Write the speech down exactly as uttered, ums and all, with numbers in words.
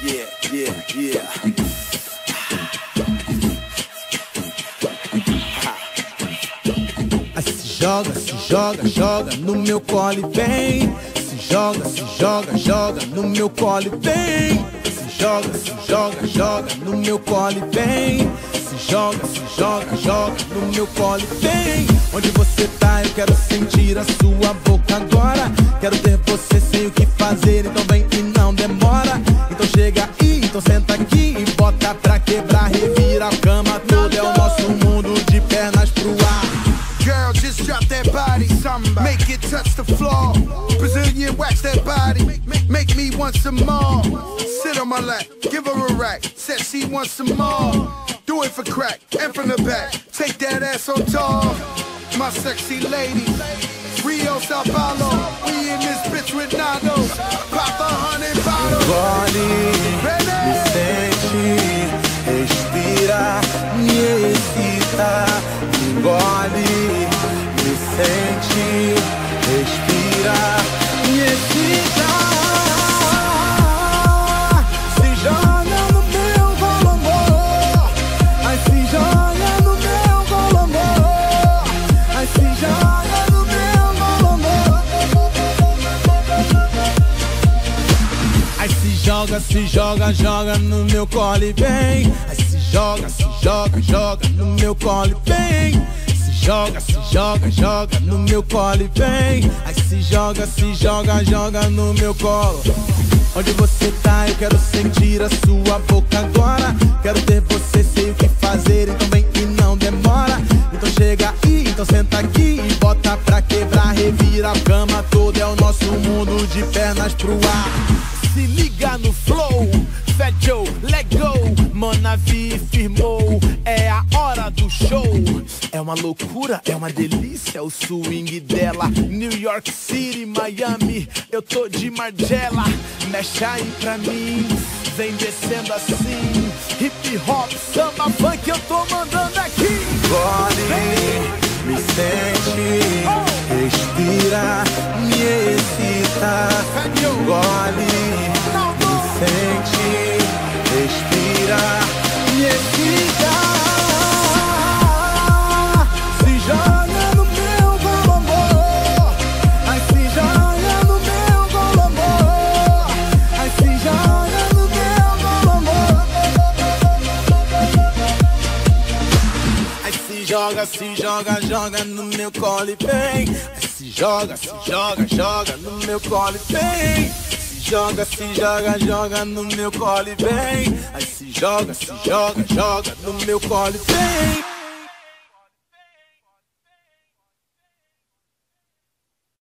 yeah, yeah, yeah. Aí se joga, se joga, joga no meu colo e vem. Se joga, se joga, joga no meu colo e vem. Se joga, se joga, joga no meu colo e vem. Se joga, se joga, joga no meu colo e vem. Onde você tá, eu quero sentir a sua boca agora. Quero ter você sem o que fazer, então vem e não demora. Então chega aí, então senta aqui e bota pra quebrar, revira a cama toda. É o nosso mundo de pernas pro ar. Girl, just drop that body, make it touch the floor. Brazilian wax that body, make me want some more. Sit on my lap, give her a rack, said she wants some more. Do it for crack, and from the back, take that ass on tour. My sexy lady, Rio, Sao Paulo, we in this bitch with Nado. Pop a hundred bottles. Engole, me sente, respira, me excita. Engole, me sente, respira, me excita. Se joga no meu colo, amor. Ai, se joga no meu colo, amor. Ai, se joga no meu colo, amor. Ai, se joga, se joga, joga no meu colo e vem. Ai, se joga, se joga, joga no meu colo e vem. Se joga, se joga, joga no meu colo e vem. Ai, se joga, se joga, joga no meu colo. Onde você tá, eu quero sentir a sua boca agora. Quero ter você, sei o que fazer, então vem e não demora. Então chega aí, então senta aqui e bota pra quebrar, revira a cama toda. É o nosso mundo de pernas pro ar. Se liga no flow, Fat Joe, let go. Manavi firmou, é a hora do show. É uma loucura, é uma delícia o swing dela. New York City, Miami, eu tô de Margiela. Mexe aí pra mim, vem descendo assim. Hip hop, samba, funk, eu tô mandando aqui. Engole, me sente, respira, me excita. Engole, me sente, respira, me excita. Se joga no meu colo, amor. Ai, se joga no meu colo, amor. Ai, se joga no meu colo, amor. Ai, se joga, se joga, joga no meu colo e vem. Ai, se joga, se joga, joga no meu colo e vem. Se joga, se joga, joga no meu colo e vem. Ai, se joga, se joga, joga no meu colo e vem.